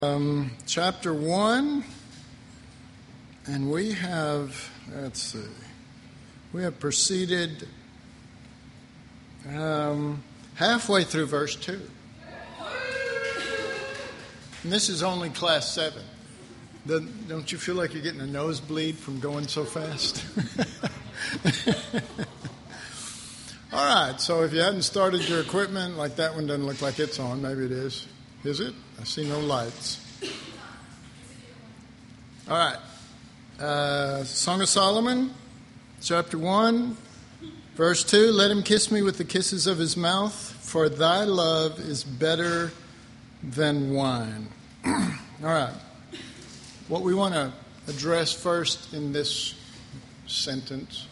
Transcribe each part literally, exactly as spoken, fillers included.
Um, chapter one, and we have, let's see, we have proceeded um, halfway through verse two. And this is only class seven. Don't, don't you feel like you're getting a nosebleed from going so fast? All right, so if you hadn't started your equipment, like that one doesn't look like it's on, maybe it is. Is it? I see no lights. All right. Uh, Song of Solomon, chapter one, verse two. Let him kiss me with the kisses of his mouth, for thy love is better than wine. All right. What we want to address first in this sentence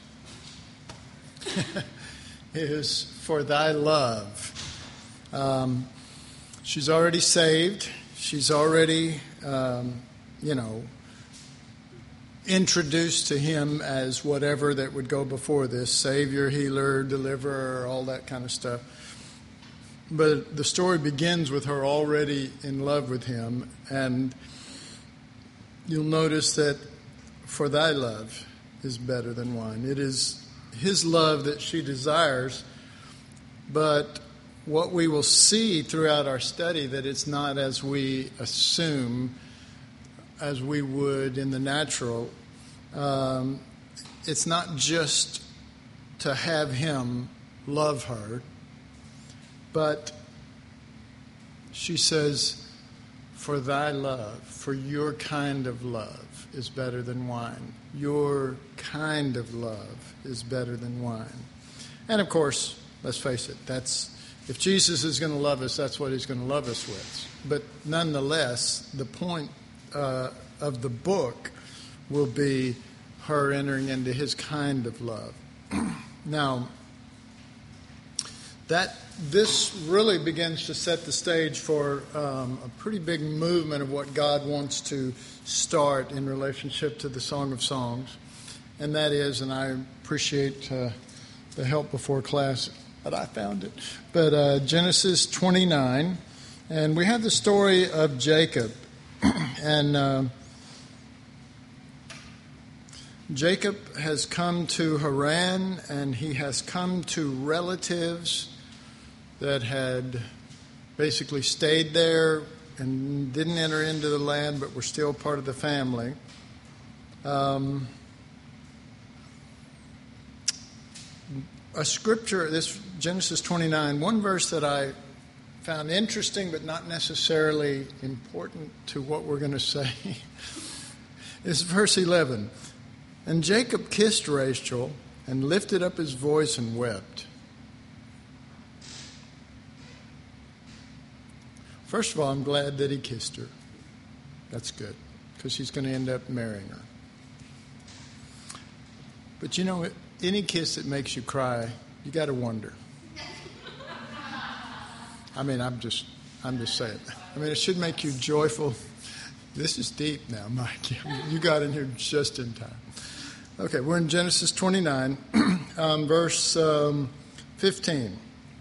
is for thy love. Um, she's already saved. She's already, um, you know, introduced to him as whatever that would go before this, Savior, healer, deliverer, all that kind of stuff. But the story begins with her already in love with him, and you'll notice that for thy love is better than wine. It is his love that she desires, but what we will see throughout our study, that it's not as we assume, as we would in the natural. Um, it's not just to have him love her, but she says, for thy love, for your kind of love is better than wine. Your kind of love is better than wine. And of course, let's face it, that's if Jesus is going to love us, that's what he's going to love us with. But nonetheless, the point uh, of the book will be her entering into his kind of love. Now, that this really begins to set the stage for um, a pretty big movement of what God wants to start in relationship to the Song of Songs. And that is, and I appreciate uh, the help before class, but I found it. But uh, Genesis twenty-nine, and we have the story of Jacob. and uh, Jacob has come to Haran, and he has come to relatives that had basically stayed there and didn't enter into the land, but were still part of the family. Um, a scripture, this Genesis twenty-nine, one verse that I found interesting but not necessarily important to what we're going to say is verse eleven. And Jacob kissed Rachel and lifted up his voice and wept. First of all, I'm glad that he kissed her. That's good, because he's going to end up marrying her. But you know, any kiss that makes you cry, you got to wonder. I mean, I'm just, I'm just saying. I mean, it should make you joyful. This is deep now, Mike. You got in here just in time. Okay, we're in Genesis twenty-nine, um, verse um, fifteen.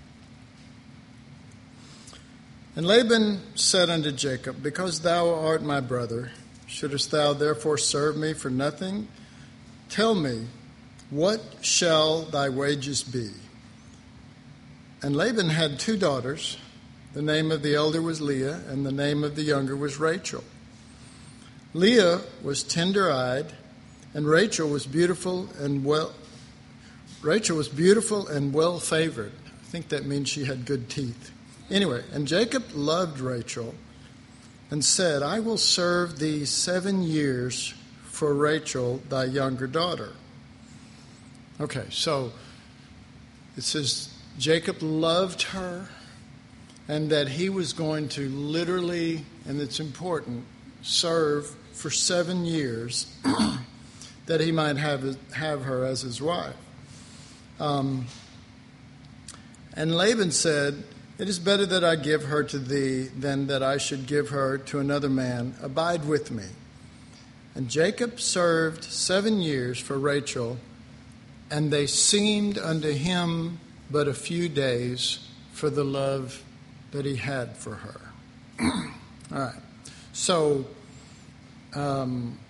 And Laban said unto Jacob, because thou art my brother, shouldest thou therefore serve me for nothing? Tell me, what shall thy wages be? And Laban had two daughters. The name of the elder was Leah, and the name of the younger was Rachel. Leah was tender-eyed, and Rachel was beautiful and well. Rachel was beautiful and well-favored. I think that means she had good teeth. Anyway, and Jacob loved Rachel and said, I will serve thee seven years for Rachel, thy younger daughter. Okay, so it says Jacob loved her and that he was going to literally, and it's important, serve for seven years that he might have, have her as his wife. Um, and Laban said, it is better that I give her to thee than that I should give her to another man. Abide with me. And Jacob served seven years for Rachel, and they seemed unto him but a few days for the love that he had for her. All right. So, um,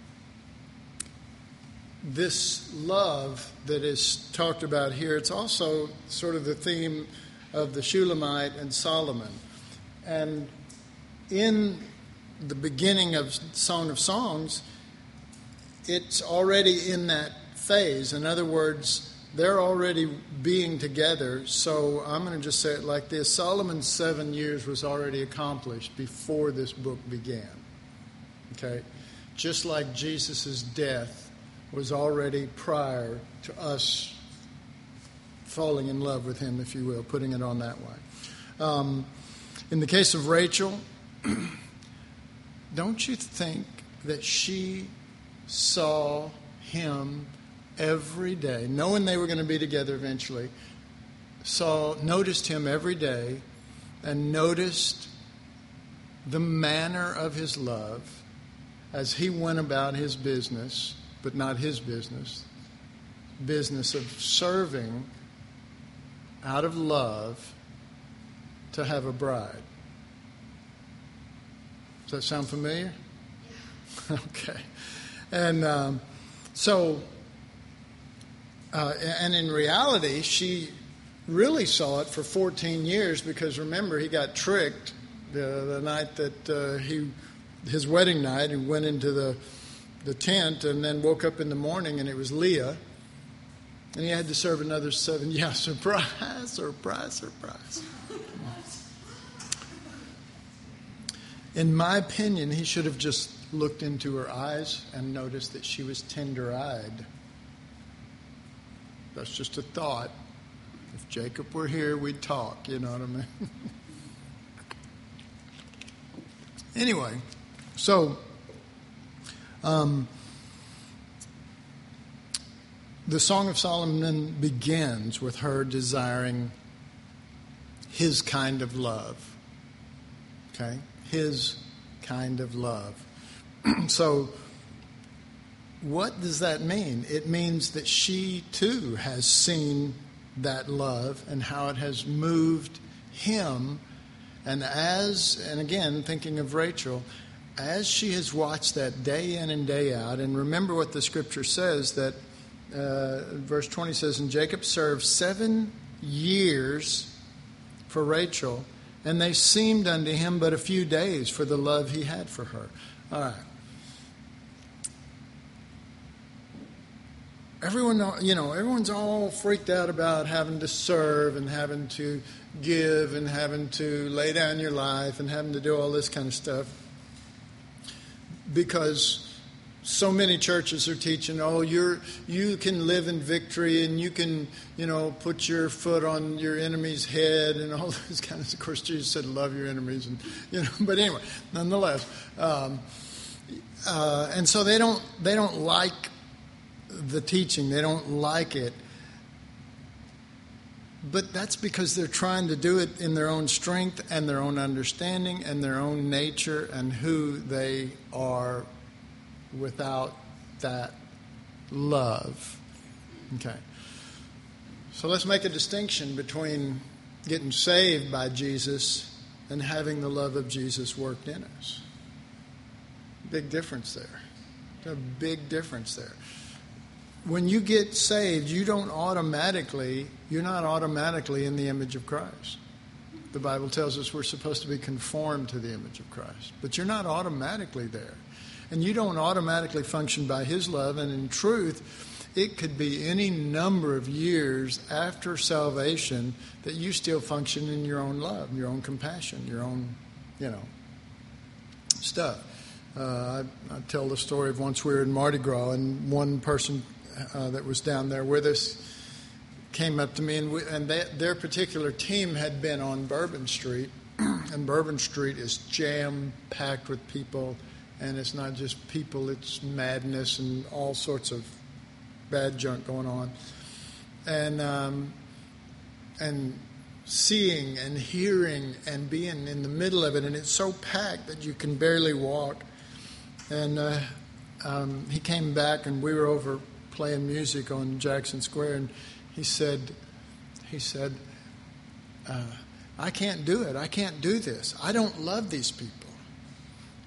this love that is talked about here, it's also sort of the theme of the Shulamite and Solomon. And in the beginning of Song of Songs, it's already in that phase. In other words, they're already being together. So I'm going to just say it like this. Solomon's seven years was already accomplished before this book began. Okay? Just like Jesus' death was already prior to us falling in love with him, if you will, putting it on that way. Um, in the case of Rachel, don't you think that she saw him every day, knowing they were going to be together eventually, saw, noticed him every day, and noticed the manner of his love as he went about his business, but not his business, business of serving out of love to have a bride. Does that sound familiar? Yeah. Okay. And um, so, uh, and in reality, she really saw it for fourteen years because remember, he got tricked the, the night that uh, he, his wedding night, and went into the the tent and then woke up in the morning and it was Leah. And he had to serve another seven. Yeah, surprise, surprise, surprise. In my opinion, he should have just looked into her eyes and noticed that she was tender-eyed. That's just a thought. If Jacob were here, we'd talk, you know what I mean? Anyway, so um, the Song of Solomon begins with her desiring his kind of love. Okay? His kind of love. So, what does that mean? It means that she, too, has seen that love and how it has moved him. And as, and again, thinking of Rachel, as she has watched that day in and day out, and remember what the scripture says, that uh, verse twenty says, and Jacob served seven years for Rachel, and they seemed unto him but a few days for the love he had for her. All right. Everyone, you know, everyone's all freaked out about having to serve and having to give and having to lay down your life and having to do all this kind of stuff because so many churches are teaching, oh, you're you can live in victory and you can, you know, put your foot on your enemy's head and all those kinds. Of course, Jesus said, love your enemies, and you know. But anyway, nonetheless, um, uh, and so they don't they don't like the teaching. They don't like it. But that's because they're trying to do it in their own strength and their own understanding and their own nature and who they are without that love. Okay. So let's make a distinction between getting saved by Jesus and having the love of Jesus worked in us. Big difference there. There's a big difference there. When you get saved, you don't automatically, you're not automatically in the image of Christ. The Bible tells us we're supposed to be conformed to the image of Christ. But you're not automatically there. And you don't automatically function by his love. And in truth, it could be any number of years after salvation that you still function in your own love, your own compassion, your own, you know, stuff. Uh, I, I tell the story of once we were in Mardi Gras, and one person uh, that was down there with us came up to me, and, we, and they, their particular team had been on Bourbon Street, and Bourbon Street is jam-packed with people, and it's not just people, it's madness and all sorts of bad junk going on. And um, and seeing and hearing and being in the middle of it, and it's so packed that you can barely walk. And uh, um, he came back, and we were over playing music on Jackson Square, and he said, he said, uh, I can't do it. I can't do this. I don't love these people.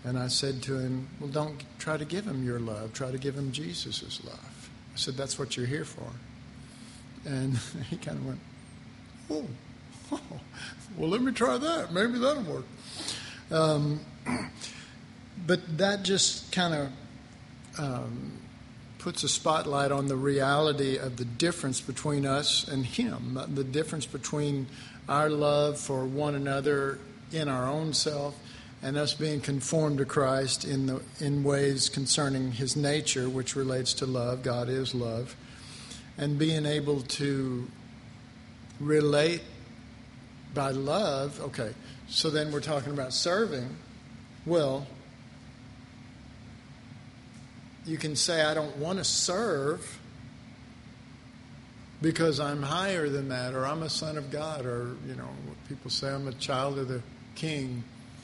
And I said to him, well, don't try to give him your love. Try to give him Jesus' love. I said, that's what you're here for. And he kind of went, oh, oh, well, let me try that. Maybe that'll work. Um, but that just kind of um, puts a spotlight on the reality of the difference between us and him, the difference between our love for one another in our own self and us being conformed to Christ in the in ways concerning his nature, which relates to love. God is love. And being able to relate by love. Okay, so then we're talking about serving. Well, you can say, I don't want to serve because I'm higher than that, or I'm a son of God, or, you know, people say I'm a child of the king.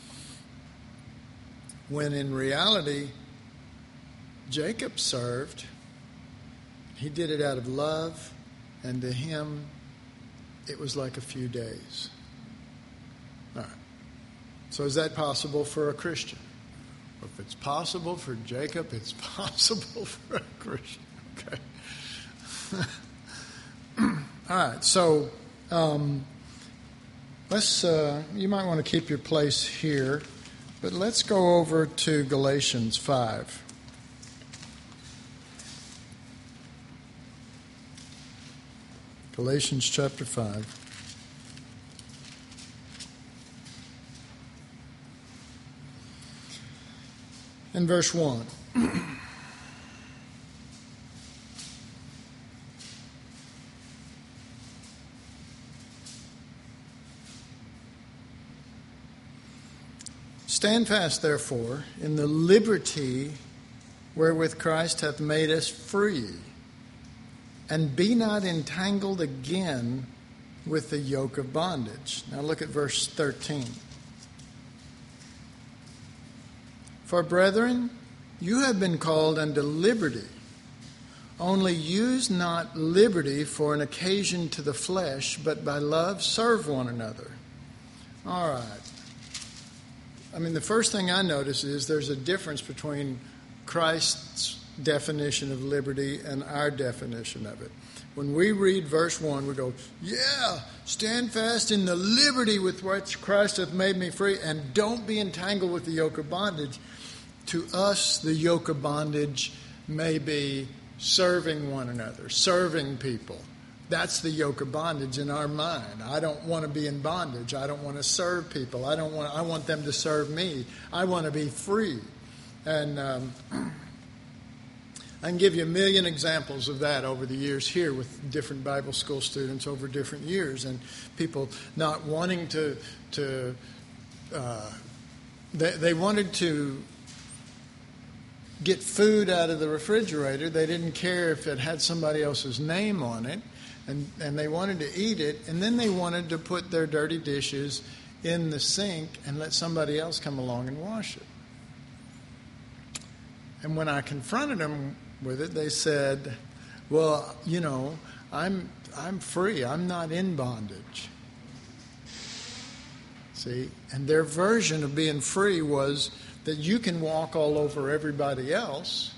When in reality, Jacob served. He did it out of love, and to him, it was like a few days. All right. So is that possible for a Christian? If it's possible for Jacob, it's possible for a Christian. Okay. All right. So um, let's. Uh, you might want to keep your place here, but let's go over to Galatians five. Galatians chapter five. In verse one. Stand fast, therefore, in the liberty wherewith Christ hath made us free, and be not entangled again with the yoke of bondage. Now look at verse thirteen. For brethren, you have been called unto liberty. Only use not liberty for an occasion to the flesh, but by love serve one another. All right. I mean, the first thing I notice is there's a difference between Christ's definition of liberty and our definition of it. When we read verse one, we go, yeah, stand fast in the liberty with which Christ hath made me free, and don't be entangled with the yoke of bondage. To us, the yoke of bondage may be serving one another, serving people. That's the yoke of bondage in our mind. I don't want to be in bondage. I don't want to serve people. I don't want. I want them to serve me. I want to be free. And um, I can give you a million examples of that over the years here with different Bible school students over different years, and people not wanting to to uh, they, they wanted to get food out of the refrigerator. They didn't care if it had somebody else's name on it, and, and they wanted to eat it, and then they wanted to put their dirty dishes in the sink and let somebody else come along and wash it. And when I confronted them with it, they said, well, you know, I'm I'm free. I'm not in bondage. See? And their version of being free was that you can walk all over everybody else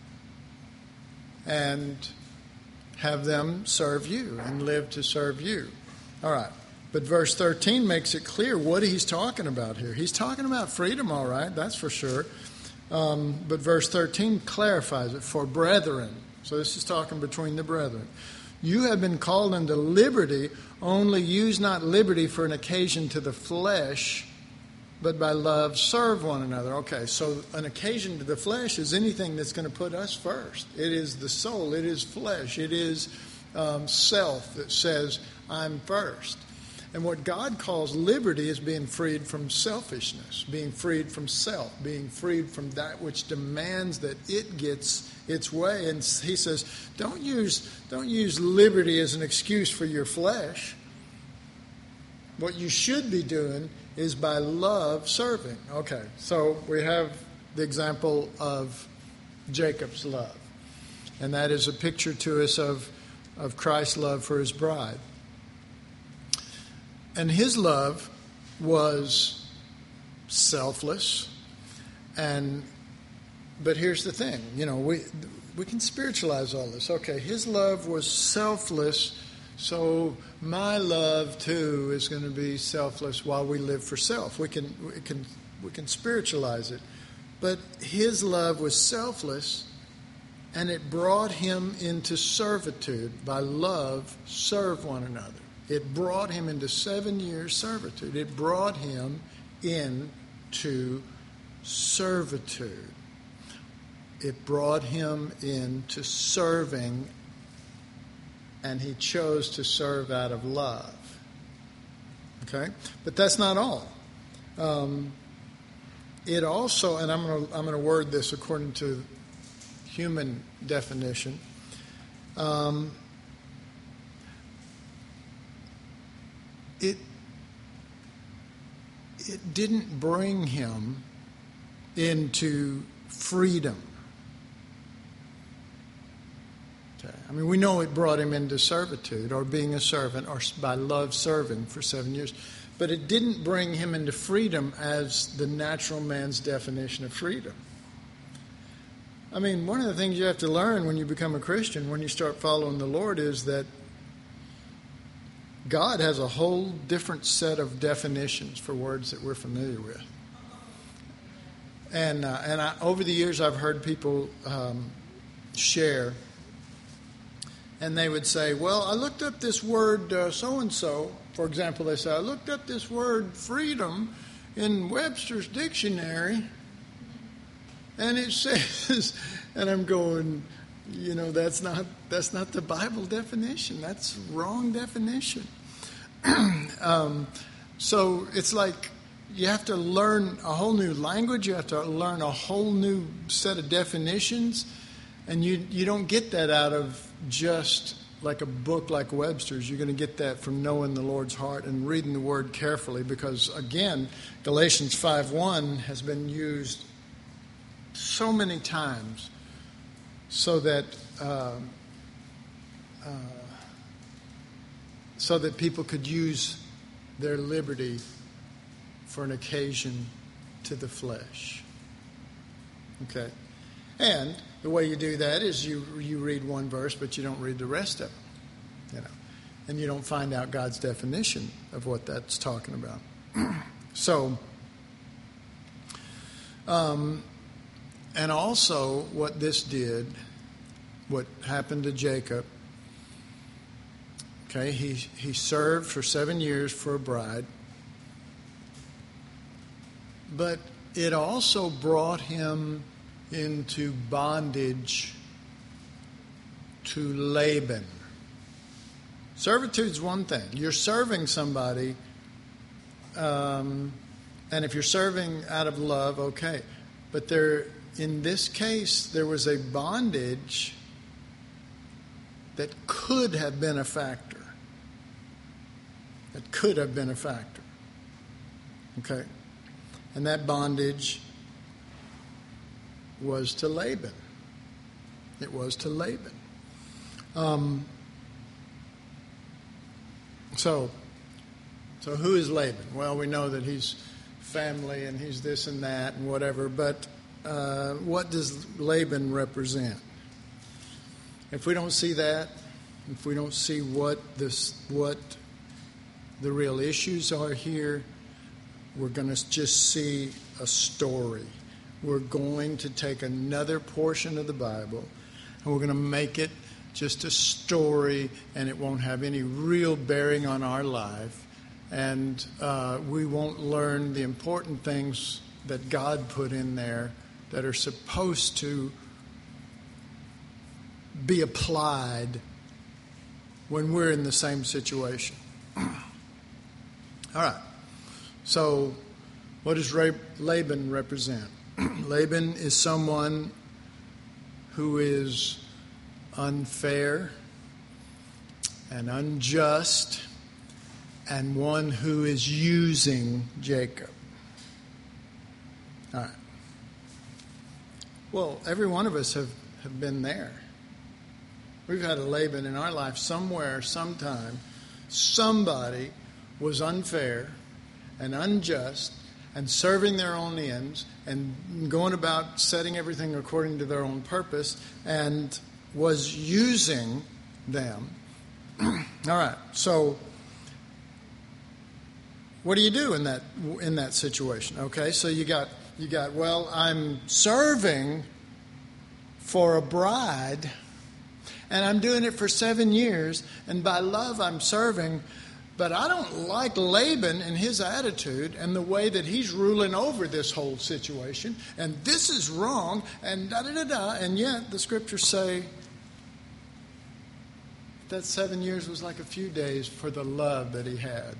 and have them serve you and live to serve you. All right. But verse thirteen makes it clear what he's talking about here. He's talking about freedom, all right, that's for sure. Um, but verse thirteen clarifies it. For brethren, so this is talking between the brethren, you have been called unto liberty, only use not liberty for an occasion to the flesh, but by love serve one another. Okay, so an occasion to the flesh is anything that's going to put us first. It is the soul. It is flesh. It is um, self that says, I'm first. And what God calls liberty is being freed from selfishness, being freed from self, being freed from that which demands that it gets its way. And he says, don't use, don't use liberty as an excuse for your flesh. What you should be doing is by love serving. Okay, so we have the example of Jacob's love. And that is a picture to us of, of Christ's love for his bride. And his love was selfless And but here's the thing, you know, we we can spiritualize all this. Okay, his love was selfless, so my love too is going to be selfless while we live for self. We can we can we can spiritualize it. But his love was selfless, and it brought him into servitude. By love, serve one another. It brought him into seven years servitude. It brought him into servitude. It brought him into serving, and he chose to serve out of love. Okay? But that's not all. Um, it also, and I'm going to I'm going to word this according to human definition. Um, it it didn't bring him into freedom. Okay. I mean, we know it brought him into servitude or being a servant or by love serving for seven years. But it didn't bring him into freedom as the natural man's definition of freedom. I mean, one of the things you have to learn when you become a Christian, when you start following the Lord, is that God has a whole different set of definitions for words that we're familiar with. And uh, and I, over the years, I've heard people um, share, and they would say, well, I looked up this word uh, so-and-so. For example, they say, I looked up this word freedom in Webster's dictionary, and it says, and I'm going, you know, that's not that's not the Bible definition. That's wrong definition. um, so it's like you have to learn a whole new language. You have to learn a whole new set of definitions, and you you don't get that out of just like a book like Webster's. You're going to get that from knowing the Lord's heart and reading the Word carefully, because again, Galatians five one has been used so many times so that uh, uh, so that people could use their liberty for an occasion to the flesh. Okay? And the way you do that is you you read one verse, but you don't read the rest of it, you know, and you don't find out God's definition of what that's talking about. so, um, and also what this did, what happened to Jacob. Okay, he he served for seven years for a bride, but it also brought him into bondage to Laban. Servitude's one thing. You're serving somebody, um, and if you're serving out of love, okay. But there, in this case, there was a bondage that could have been a factor. That could have been a factor. Okay? And that bondage was to Laban. It was to Laban. Um, so, so who is Laban? Well, we know that he's family and he's this and that and whatever, but uh, what does Laban represent? If we don't see that, if we don't see what this, what the real issues are here, we're going to just see a story. We're going to take another portion of the Bible and we're going to make it just a story, and it won't have any real bearing on our life. And uh, we won't learn the important things that God put in there that are supposed to be applied when we're in the same situation. All right. So what does Laban represent? Laban is someone who is unfair and unjust, and one who is using Jacob. All right. Well, every one of us have, have been there. We've had a Laban in our life somewhere, sometime. Somebody was unfair and unjust and serving their own ends and going about setting everything according to their own purpose and was using them. All right, so what do you do in that in that situation? Okay, so you got you got well, I'm serving for a bride, and I'm doing it for seven years, and by love I'm serving, but I don't like Laban and his attitude and the way that he's ruling over this whole situation, and this is wrong, and da da da da, and yet the scriptures say that seven years was like a few days for the love that he had.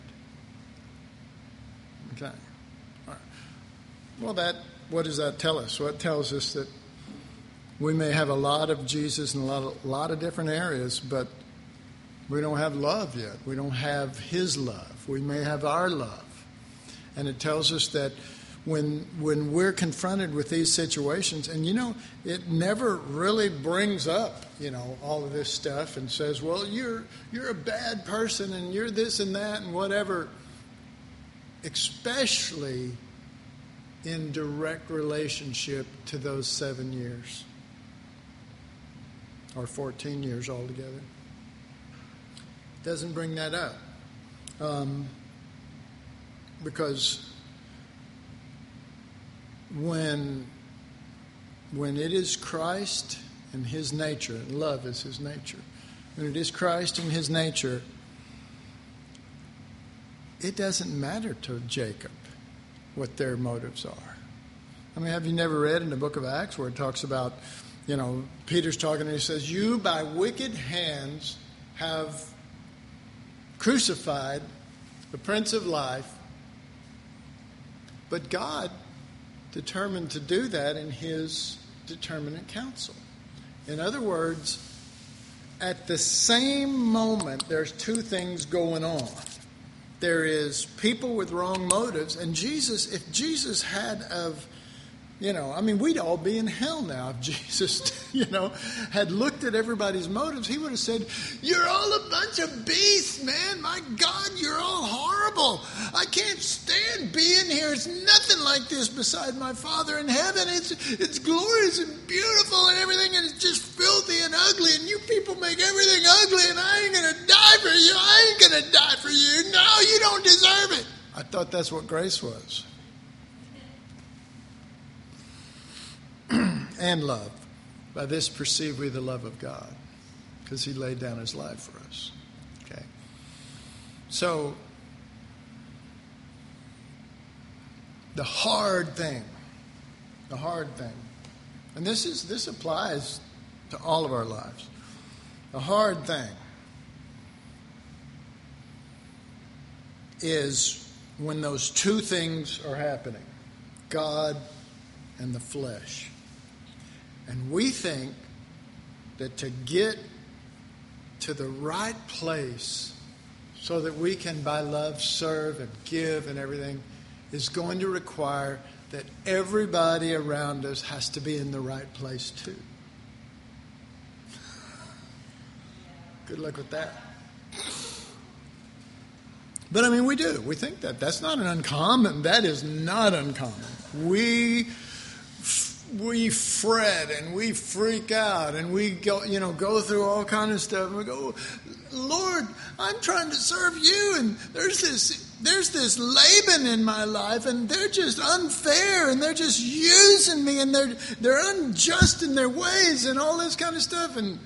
Okay. All right. Well, that what does that tell us? Well, it tells us that we may have a lot of Jesus in a lot of, a lot of different areas, but we don't have love yet. We don't have his love. We may have our love. And it tells us that when when we're confronted with these situations, and you know, it never really brings up, you know, all of this stuff and says, well, you're you're a bad person and you're this and that and whatever, especially in direct relationship to those seven years or fourteen years altogether. Doesn't bring that up. Um, because when when it is Christ and his nature, and love is his nature, when it is Christ and his nature, it doesn't matter to Jacob what their motives are. I mean, have you never read in the book of Acts where it talks about, you know, Peter's talking and he says, you by wicked hands have crucified the Prince of Life, but God determined to do that in his determinate counsel. In other words, at the same moment, there's two things going on. There is people with wrong motives, and Jesus, if Jesus had of, you know, I mean, we'd all be in hell now if Jesus, you know, had looked at everybody's motives. He would have said, you're all a bunch of beasts, man. My God, you're all horrible. I can't stand being here. It's nothing like this beside my Father in heaven. It's it's glorious and beautiful and everything, and it's just filthy and ugly, and you people make everything ugly, and I ain't going to die for you. I ain't going to die for you. No, you don't deserve it. I thought that's what grace was. And love. By this perceive we the love of God, because he laid down his life for us. Okay. So, the hard thing, the hard thing, and this is this applies to all of our lives. The hard thing is when those two things are happening, God and the flesh. And we think that to get to the right place so that we can, by love, serve and give and everything, is going to require that everybody around us has to be in the right place too. Good luck with that. But I mean, we do. We think that. That's not an uncommon. That is not uncommon. We we fret and we freak out and we go, you know, go through all kind of stuff. And we go, Lord, I'm trying to serve you, and there's this there's this Laban in my life, and they're just unfair, and they're just using me, and they're they're unjust in their ways, and all this kind of stuff. And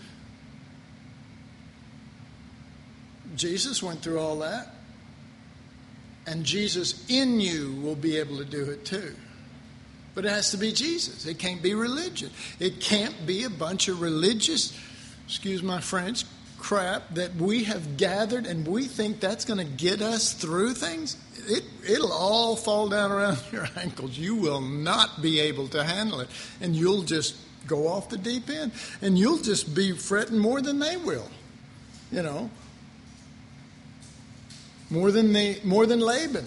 Jesus went through all that. And Jesus in you will be able to do it too. But it has to be Jesus. It can't be religion. It can't be a bunch of religious, excuse my French, crap that we have gathered and we think that's going to get us through things. It, it'll all fall down around your ankles. You will not be able to handle it. And you'll just go off the deep end. And you'll just be fretting more than they will. You know. More than they, more than Laban.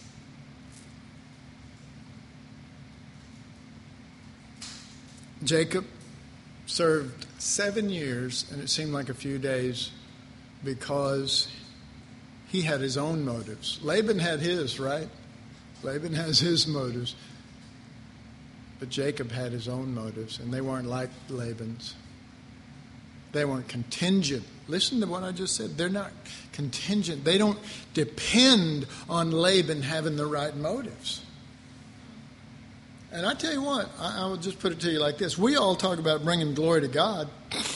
Jacob served seven years, and it seemed like a few days, because he had his own motives. Laban had his, right? Laban has his motives. But Jacob had his own motives, and they weren't like Laban's. They weren't contingent. Listen to what I just said. They're not contingent. They don't depend on Laban having the right motives. And I tell you what, I, I will just put it to you like this. We all talk about bringing glory to God.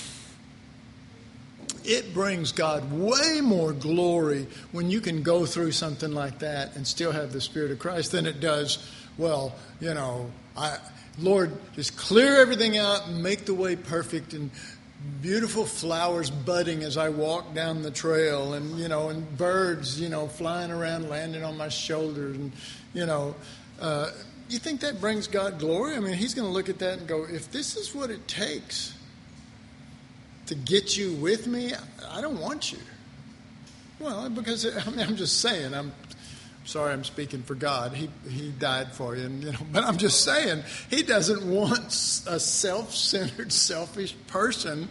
It brings God way more glory when you can go through something like that and still have the Spirit of Christ than it does, well, you know, I, Lord, just clear everything out and make the way perfect and beautiful flowers budding as I walk down the trail and, you know, and birds, you know, flying around, landing on my shoulders. And, you know, uh, you think that brings God glory? I mean, he's going to look at that and go, if this is what it takes to get you with me, I don't want you. Well, because I mean, I'm just saying, I'm sorry I'm speaking for God. He he died for you, and, you know, but I'm just saying, he doesn't want a self-centered, selfish person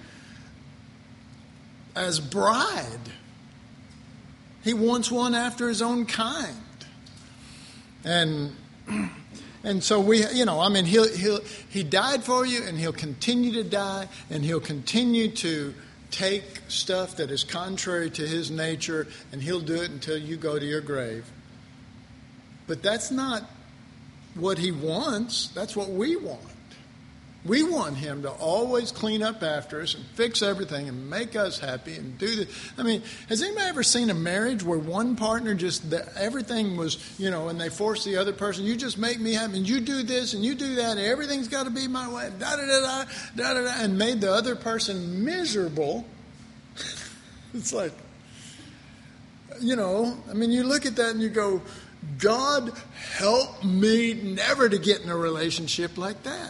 as bride. He wants one after his own kind. And And so we, you know, I mean, he'll, he'll, he died for you, and he'll continue to die, and he'll continue to take stuff that is contrary to his nature, and he'll do it until you go to your grave. But that's not what he wants. That's what we want. We want him to always clean up after us and fix everything and make us happy and do the. I mean, has anybody ever seen a marriage where one partner just, the, everything was, you know, and they force the other person, you just make me happy, and you do this and you do that, and everything's got to be my way, da da da da da da da, and made the other person miserable. It's like, you know, I mean, you look at that and you go, God help me never to get in a relationship like that.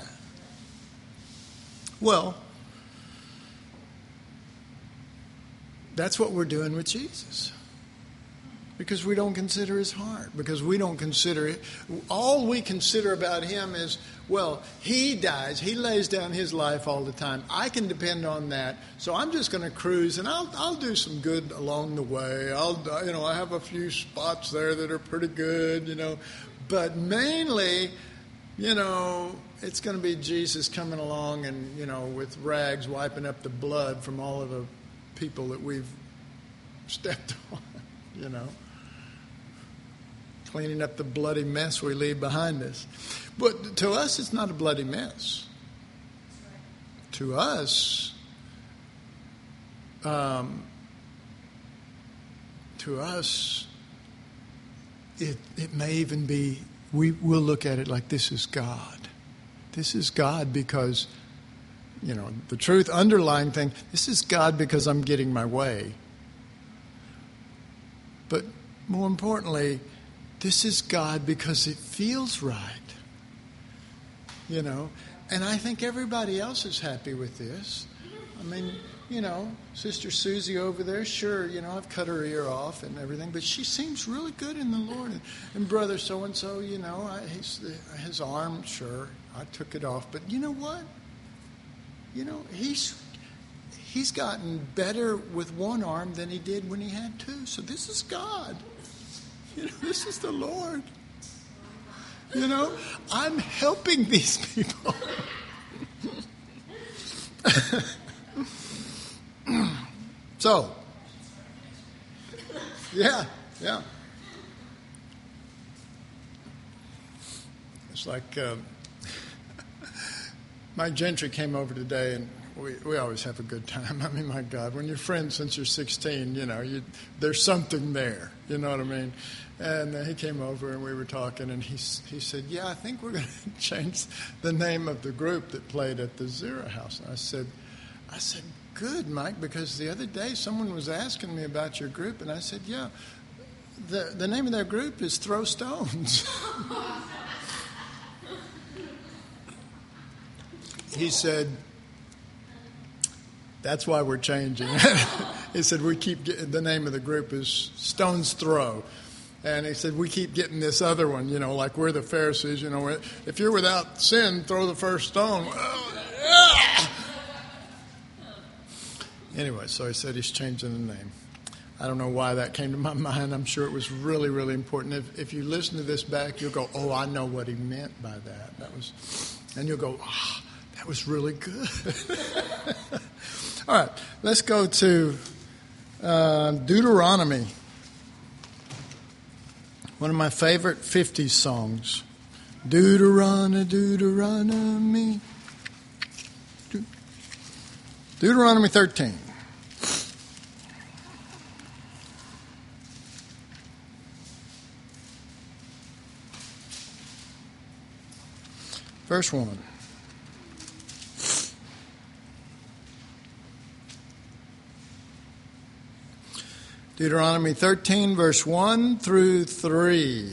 Well, that's what we're doing with Jesus. Because we don't consider his heart. Because we don't consider it. All we consider about him is, well, he dies. He lays down his life all the time. I can depend on that. So I'm just going to cruise, and I'll I'll do some good along the way. I'll you know I have a few spots there that are pretty good, you know, but mainly, you know, it's going to be Jesus coming along and, you know, with rags wiping up the blood from all of the people that we've stepped on, you know, cleaning up the bloody mess we leave behind us. But to us, it's not a bloody mess. To us, um, to us, it it may even be, we will look at it like this is God. This is God because, you know, the truth underlying thing, this is God because I'm getting my way. But more importantly, this is God because it feels right. You know, and I think everybody else is happy with this. I mean, you know, Sister Susie over there, sure, you know, I've cut her ear off and everything, but she seems really good in the Lord. And, and brother so-and-so, you know, I, his, his arm, sure, I took it off. But you know what? You know, he's he's gotten better with one arm than he did when he had two. So this is God. You know, this is the Lord. You know, I'm helping these people. So, yeah, yeah. It's like uh, Mike Gentry came over today, and we, we always have a good time. I mean, my God, when you're friends since you're sixteen, you know, you, there's something there. You know what I mean? And uh, he came over, and we were talking, and he he said, yeah, I think we're going to change the name of the group that played at the Zero House. And I said, I said, good, Mike, because the other day someone was asking me about your group, and I said, yeah, the, the name of their group is Throw Stones. He said, that's why we're changing. He said, we keep getting, the name of the group is Stones Throw. And he said, we keep getting this other one, you know, like we're the Pharisees, you know, if you're without sin, throw the first stone. Anyway, so he said he's changing the name. I don't know why that came to my mind. I'm sure it was really, really important. If, if you listen to this back, you'll go, oh, I know what he meant by that. That was, and you'll go, ah, oh, that was really good. All right, let's go to uh, Deuteronomy. One of my favorite fifties songs. Deuteronomy, Deuteronomy. De- Deuteronomy thirteen. Verse one. Deuteronomy thirteen, verse one through three.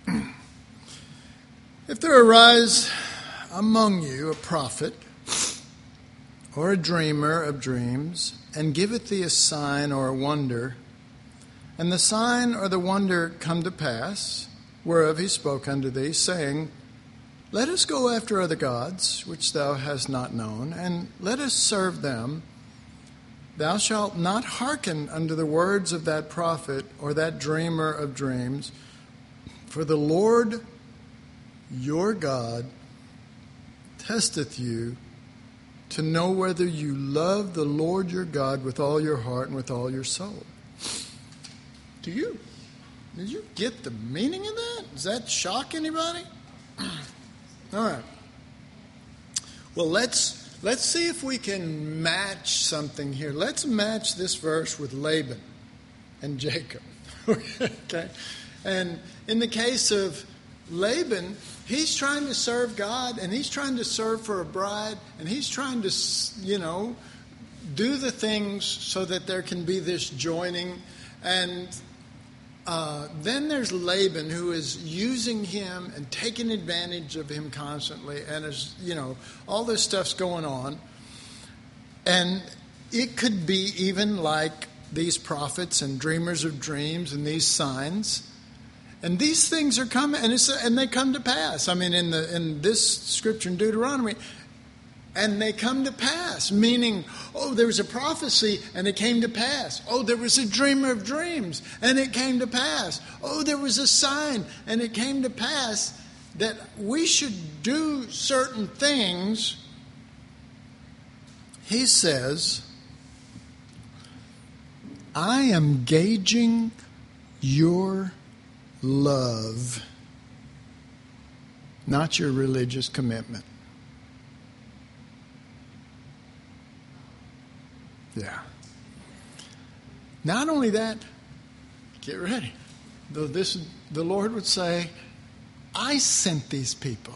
If there arise among you a prophet or a dreamer of dreams, and giveth thee a sign or a wonder, and the sign or the wonder come to pass, whereof he spoke unto thee, saying, let us go after other gods, which thou hast not known, and let us serve them. Thou shalt not hearken unto the words of that prophet or that dreamer of dreams, for the Lord your God testeth you to know whether you love the Lord your God with all your heart and with all your soul. Do you? Did you get the meaning of that? Does that shock anybody? All right. Well, let's let's see if we can match something here. Let's match this verse with Laban and Jacob. Okay? And in the case of Laban, he's trying to serve God, and he's trying to serve for a bride, and he's trying to, you know, do the things so that there can be this joining. And Uh, then there's Laban, who is using him and taking advantage of him constantly, and is, you know, all this stuff's going on. And it could be even like these prophets and dreamers of dreams and these signs. And these things are coming, and, it's, and they come to pass. I mean, in the in this scripture in Deuteronomy, and they come to pass, meaning, oh, there was a prophecy and it came to pass. Oh, there was a dreamer of dreams and it came to pass. Oh, there was a sign and it came to pass that we should do certain things. He says, I am gauging your love, not your religious commitment. Yeah. Not only that, get ready. The, this, the Lord would say, I sent these people.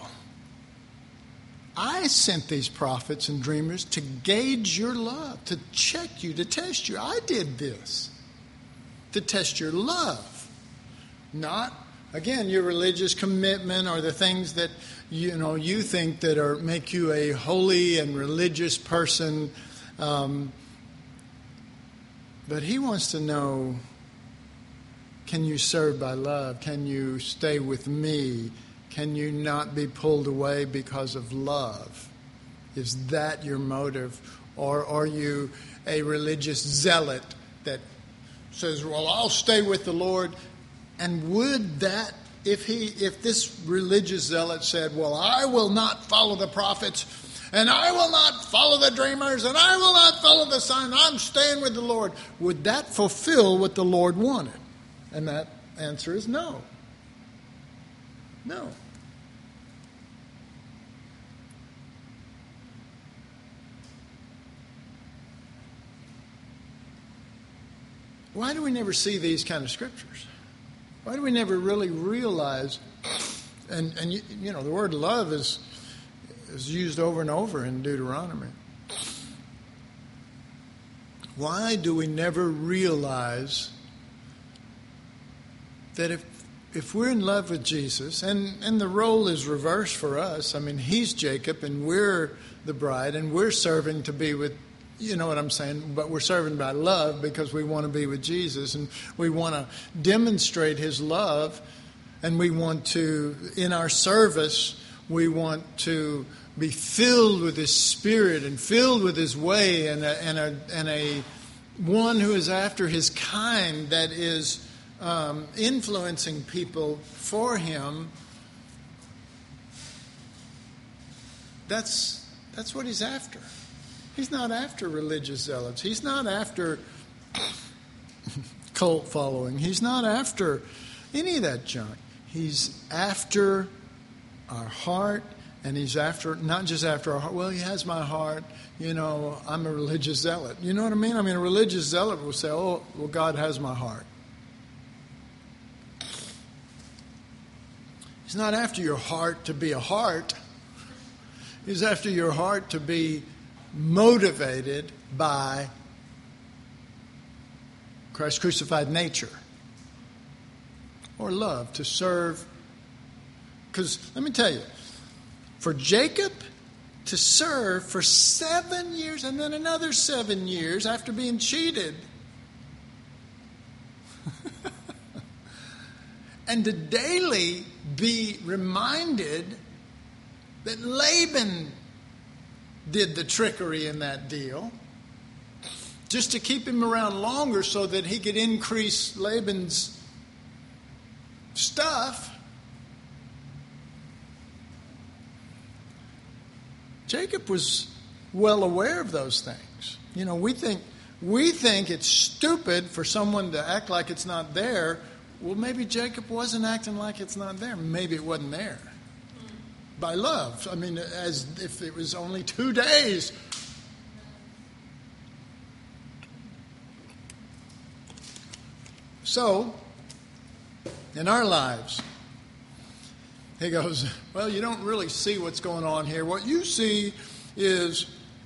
I sent these prophets and dreamers to gauge your love, to check you, to test you. I did this to test your love. Not, again, your religious commitment or the things that you know you think that are make you a holy and religious person. Um, But he wants to know, can you serve by love? Can you stay with me? Can you not be pulled away because of love? Is that your motive? Or are you a religious zealot that says, well, I'll stay with the Lord? And would that, if he, if this religious zealot said, well, I will not follow the prophets, and I will not follow the dreamers, and I will not follow the sign, I'm staying with the Lord, would that fulfill what the Lord wanted? And that answer is no. No. Why do we never see these kind of scriptures? Why do we never really realize, and, and you, you know, the word love is is used over and over in Deuteronomy. Why do we never realize that if if we're in love with Jesus, and, and the role is reversed for us, I mean, he's Jacob and we're the bride and we're serving to be with, you know what I'm saying, but we're serving by love because we want to be with Jesus and we want to demonstrate his love, and we want to, in our service, we want to be filled with his Spirit and filled with his way and a, and a, and a one who is after his kind, that is um, influencing people for him, that's that's what he's after. He's not after religious zealots. He's not after cult following. He's not after any of that junk. He's after our heart, and he's after, not just after our heart. Well, he has my heart. You know, I'm a religious zealot. You know what I mean? I mean, a religious zealot will say, oh, well, God has my heart. He's not after your heart to be a heart. He's after your heart to be motivated by Christ's crucified nature or love, to serve. Because let me tell you, for Jacob to serve for seven years and then another seven years after being cheated, and to daily be reminded that Laban did the trickery in that deal, just to keep him around longer so that he could increase Laban's stuff. Jacob was well aware of those things. You know, we think we think it's stupid for someone to act like it's not there. Well, maybe Jacob wasn't acting like it's not there. Maybe it wasn't there. By love. I mean, as if it was only two days. So, in our lives, he goes, well, you don't really see what's going on here. What you see is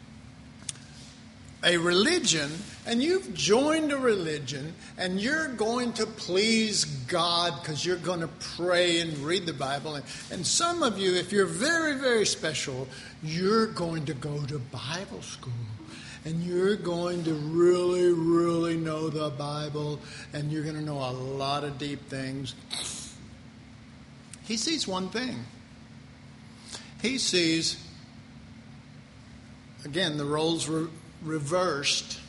a religion, and you've joined a religion, and you're going to please God because you're going to pray and read the Bible. And, and some of you, if you're very, very special, you're going to go to Bible school. And you're going to really, really know the Bible, and you're going to know a lot of deep things. He sees one thing. He sees, again, the roles were reversed.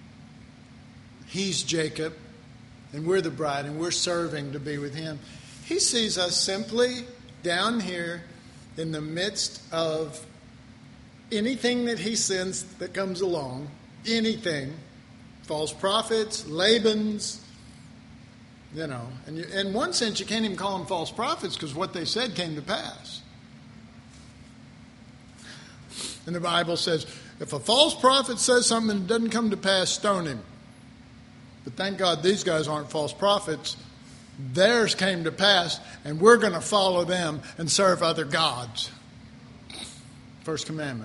He's Jacob, and we're the bride, and we're serving to be with him. He sees us simply down here in the midst of anything that he sends that comes along, anything, false prophets, Laban's, you know. And you, in one sense, you can't even call them false prophets because what they said came to pass. And the Bible says, if a false prophet says something that doesn't come to pass, stone him. But thank God these guys aren't false prophets. Theirs came to pass, and we're going to follow them and serve other gods. First commandment.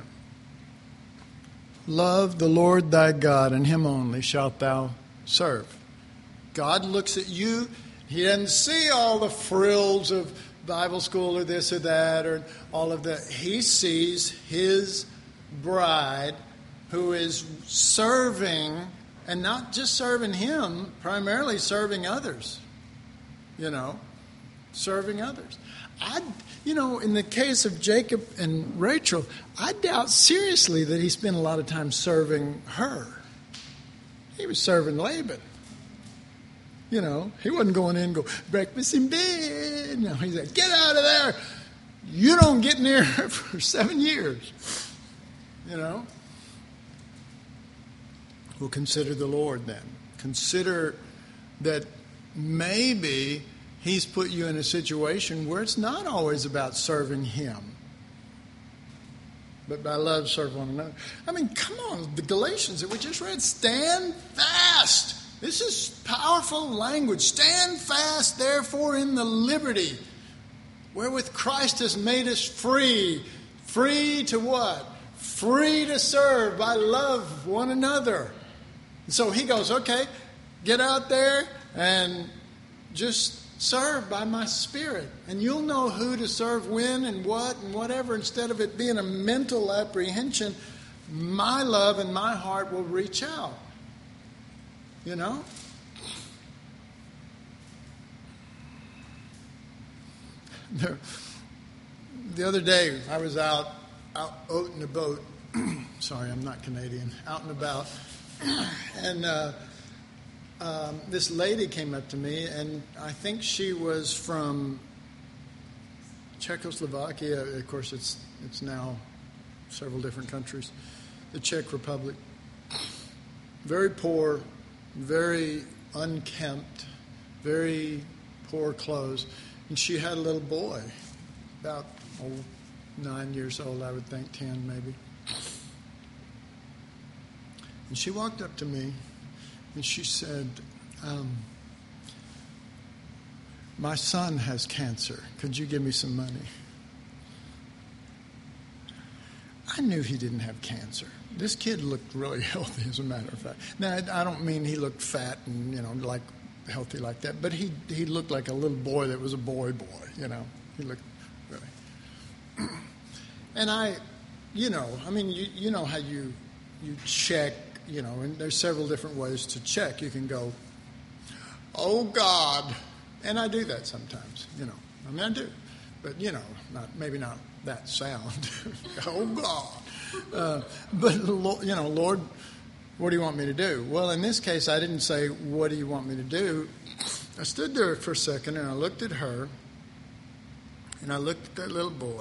Love the Lord thy God, and him only shalt thou serve. God looks at you. He doesn't see all the frills of Bible school or this or that or all of that. He sees his bride who is serving, and not just serving him, primarily serving others. You know, serving others. I, you know, in the case of Jacob and Rachel, I doubt seriously that he spent a lot of time serving her. He was serving Laban. You know, he wasn't going in and go, breakfast in bed. No, he's like, get out of there. You don't get near her for seven years. You know. Well, consider the Lord then. Consider that maybe he's put you in a situation where it's not always about serving him, but by love serve one another. I mean, come on, the Galatians that we just read, stand fast. This is powerful language. Stand fast, therefore, in the liberty wherewith Christ has made us free. Free to what? Free to serve by love one another. And so he goes, okay, get out there and just serve by my Spirit. And you'll know who to serve when and what and whatever. Instead of it being a mental apprehension, my love and my heart will reach out. You know? The other day, I was out, out, out in a boat. Sorry, I'm not Canadian. Out and about. and uh, um, this lady came up to me, and I think she was from Czechoslovakia. Of course, it's it's now several different countries. The Czech Republic. Very poor, very unkempt, very poor clothes. And she had a little boy, about oh, nine years old, I would think, ten maybe. And she walked up to me and she said, um, my son has cancer. Could you give me some money? I knew he didn't have cancer. This kid looked really healthy, as a matter of fact. Now, I don't mean he looked fat and, you know, like healthy like that, but he he looked like a little boy that was a boy boy, you know. He looked really. And I, you know, I mean, you, you know how you you check, you know, and there's several different ways to check. You can go, oh, God. And I do that sometimes, you know. I mean, I do. But, you know, not maybe not that sound. Oh, God. Uh, but, you know, Lord, what do you want me to do? Well, in this case, I didn't say, what do you want me to do? I stood there for a second, and I looked at her, and I looked at that little boy.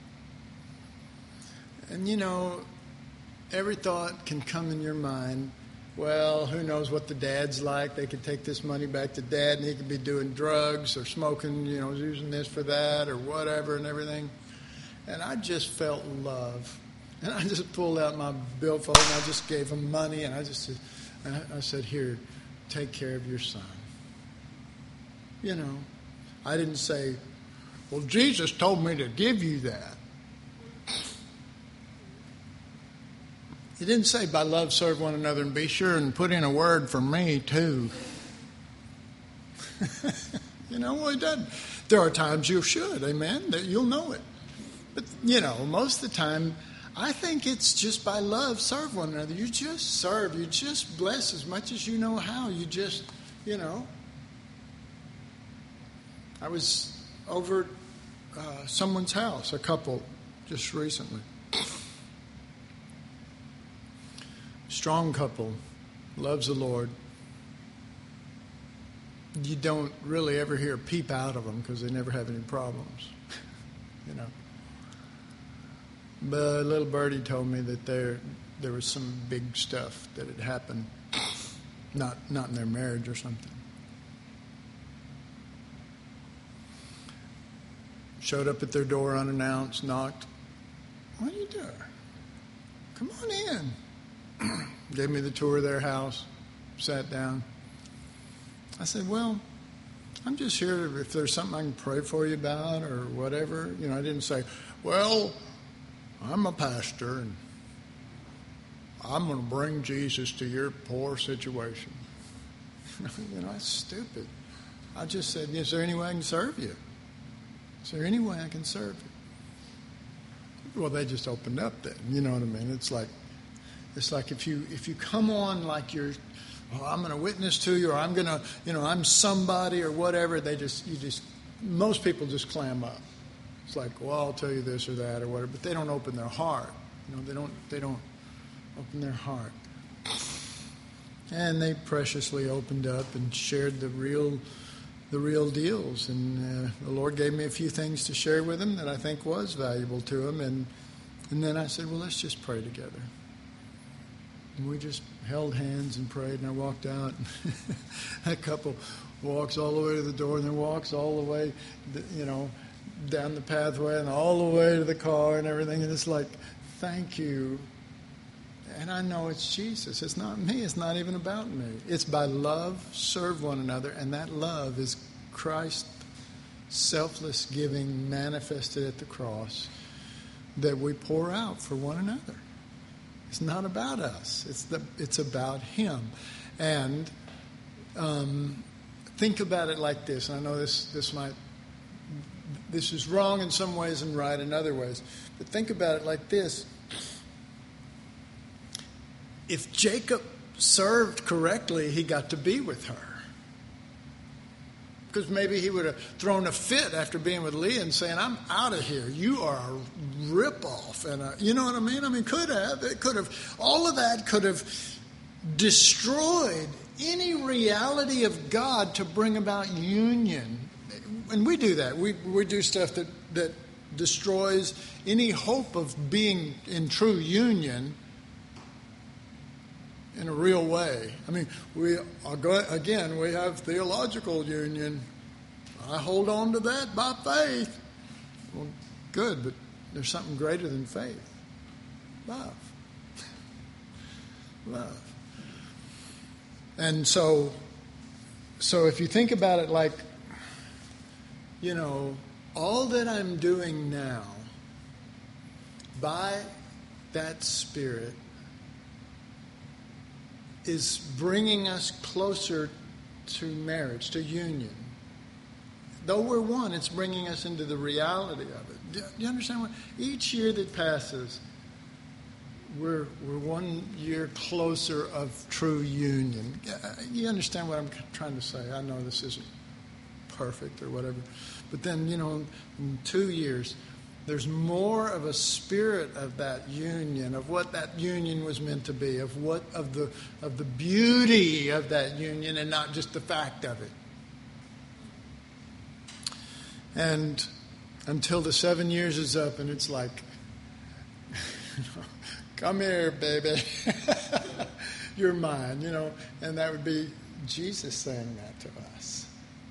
And, you know, every thought can come in your mind. Well, who knows what the dad's like. They could take this money back to dad, and he could be doing drugs or smoking, you know, using this for that or whatever and everything. And I just felt love. And I just pulled out my billfold, and I just gave him money, and I just said, I said, here, take care of your son. You know, I didn't say, well, Jesus told me to give you that. He didn't say, by love, serve one another, and be sure and put in a word for me, too. You know, well, he doesn't. There are times you should, amen, that you'll know it. But, you know, most of the time, I think it's just by love, serve one another. You just serve. You just bless as much as you know how. You just, you know. I was over uh, someone's house, a couple, just recently. Strong couple, loves the Lord. You don't really ever hear a peep out of them because they never have any problems, you know. But little birdie told me that there there was some big stuff that had happened, not not in their marriage or something. Showed up at their door unannounced, knocked. What are you doing? Come on in. Gave me the tour of their house, sat down. I said, well, I'm just here if there's something I can pray for you about or whatever. You know, I didn't say, well, I'm a pastor and I'm going to bring Jesus to your poor situation. You know, that's stupid. I just said, is there any way I can serve you? Is there any way I can serve you? Well, they just opened up then. You know what I mean? It's like, It's like if you if you come on like you're, oh, I'm going to witness to you, or I'm going to, you know, I'm somebody or whatever. They just, you just, most people just clam up. It's like, well, I'll tell you this or that or whatever, but they don't open their heart. You know, they don't, they don't open their heart. And they preciously opened up and shared the real, the real deals. And uh, the Lord gave me a few things to share with them that I think was valuable to them. And and then I said, well, let's just pray together. And we just held hands and prayed, and I walked out. That couple walks all the way to the door and then walks all the way, you know, down the pathway and all the way to the car and everything. And it's like, thank you. And I know it's Jesus. It's not me. It's not even about me. It's by love, serve one another, and that love is Christ's selfless giving manifested at the cross that we pour out for one another. It's not about us. It's the. It's about Him. And um, think about it like this. I know this. This might. This is wrong in some ways and right in other ways. But think about it like this. If Jacob served correctly, he got to be with her. Because maybe he would have thrown a fit after being with Leah and saying, I'm out of here. You are a ripoff. And a, you know what I mean? I mean, could have. It could have. All of that could have destroyed any reality of God to bring about union. And we do that. We we do stuff that, that destroys any hope of being in true union in a real way. I mean, we are go, again, we have theological union. I hold on to that by faith. Well, good, but there's something greater than faith. Love. Love. And so, so if you think about it like, you know, all that I'm doing now by that Spirit is bringing us closer to marriage, to union. Though we're one, it's bringing us into the reality of it. Do you understand what? Each year that passes, we're we're one year closer of true union. You understand what I'm trying to say? I know this isn't perfect or whatever. But then, you know, in two years, there's more of a spirit of that union, of what that union was meant to be, of what of the of the beauty of that union, and not just the fact of it. And until the seven years is up, and it's like, come here, baby, you're mine, you know, and that would be Jesus saying that to us,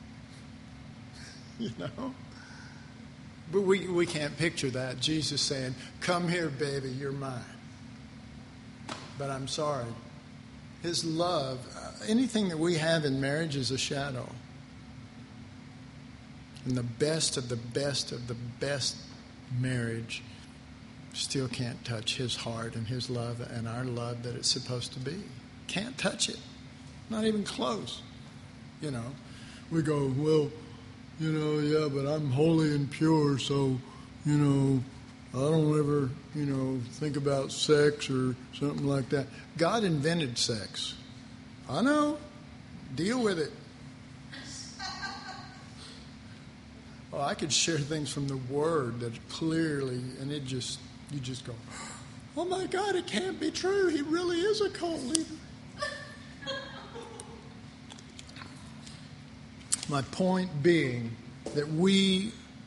you know. But we, we can't picture that. Jesus saying, come here, baby, you're mine. But I'm sorry. His love, uh, anything that we have in marriage is a shadow. And the best of the best of the best marriage still can't touch his heart and his love and our love that it's supposed to be. Can't touch it. Not even close. You know, we go, well, you know, yeah, but I'm holy and pure, so, you know, I don't ever, you know, think about sex or something like that. God invented sex. I know. Deal with it. Well, I could share things from the Word that clearly, and it just, you just go, oh my God, it can't be true. He really is a cult leader. My point being that we,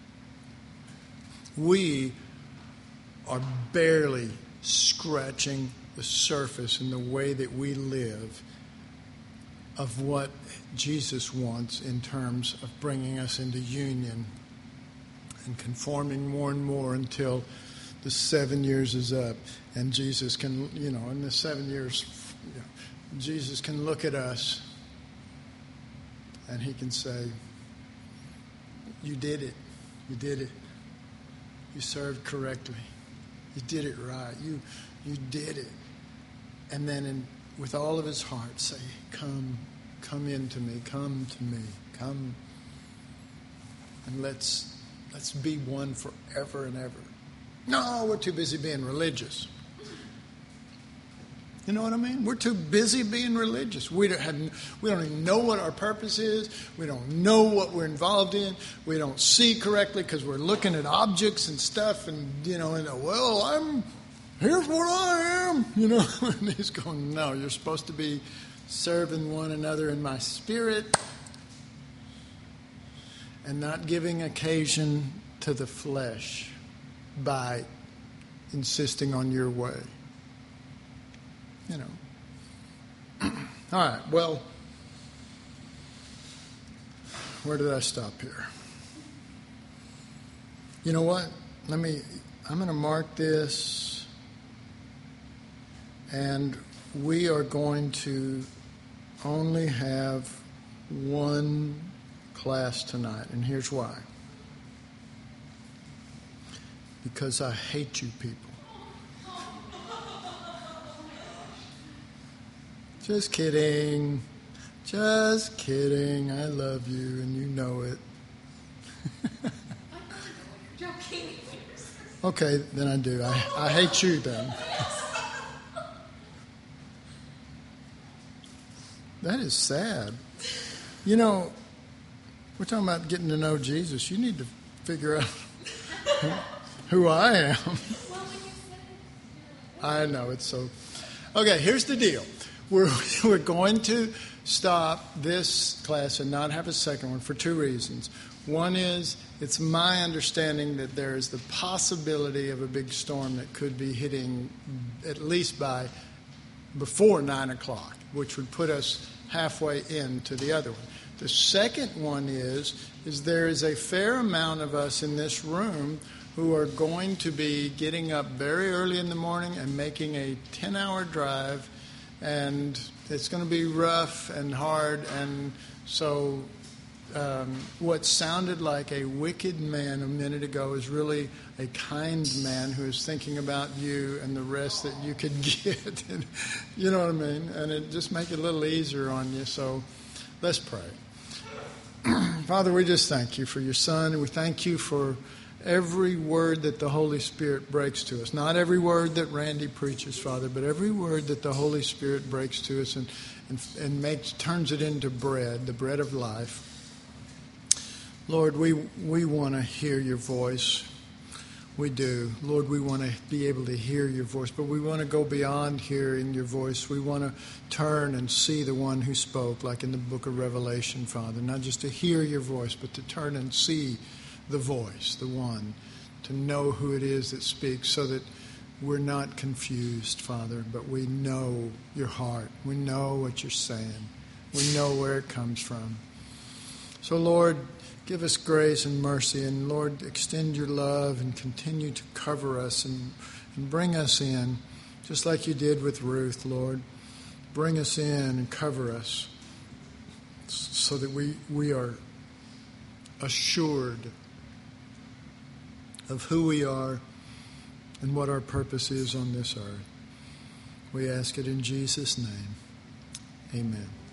we are barely scratching the surface in the way that we live of what Jesus wants in terms of bringing us into union and conforming more and more until the seven years is up. And Jesus can, you know, in the seven years, you know, Jesus can look at us and he can say, you did it. You did it. You served correctly. You did it right. You you did it. And then in, with all of his heart say, come, come into me, come to me, come. And let's let's be one forever and ever. No, we're too busy being religious. You know what I mean? We're too busy being religious. We don't have, we don't even know what our purpose is. We don't know what we're involved in. We don't see correctly because we're looking at objects and stuff, and you know, and well, I'm here's what I am. You know, and he's going, no, you're supposed to be serving one another in my spirit, and not giving occasion to the flesh by insisting on your way. You know. All right, well, where did I stop here? You know what? Let me, I'm going to mark this, and we are going to only have one class tonight, and here's why. Because I hate you people. Just kidding. Just kidding. I love you, and you know it. Joking. Okay, then I do. I, I hate you then. That is sad. You know, we're talking about getting to know Jesus. You need to figure out who, who I am. I know, it's so... Okay, here's the deal. we're, we're going to stop this class and not have a second one for two reasons. One is, it's my understanding that there is the possibility of a big storm that could be hitting at least by before nine o'clock, which would put us halfway into the other one. The second one is, is there is a fair amount of us in this room who are going to be getting up very early in the morning and making a ten-hour drive, and it's going to be rough and hard, and so um, what sounded like a wicked man a minute ago is really a kind man who is thinking about you and the rest that you could get. And, you know what I mean? And it just make it a little easier on you. So let's pray. Father, we just thank you for your Son, and we thank you for every word that the Holy Spirit breaks to us. Not every word that Randy preaches, Father, but every word that the Holy Spirit breaks to us and, and, and makes turns it into bread, the bread of life. Lord, we we want to hear your voice. We do. Lord, we want to be able to hear your voice, but we want to go beyond hearing your voice. We want to turn and see the one who spoke, like in the book of Revelation, Father. Not just to hear your voice, but to turn and see the voice, the one, to know who it is that speaks, so that we're not confused, Father, but we know your heart. We know what you're saying. We know where it comes from. So, Lord, give us grace and mercy, and Lord, extend your love and continue to cover us and, and bring us in, just like you did with Ruth, Lord. Bring us in and cover us so that we, we are assured of who we are and what our purpose is on this earth. We ask it in Jesus' name. Amen.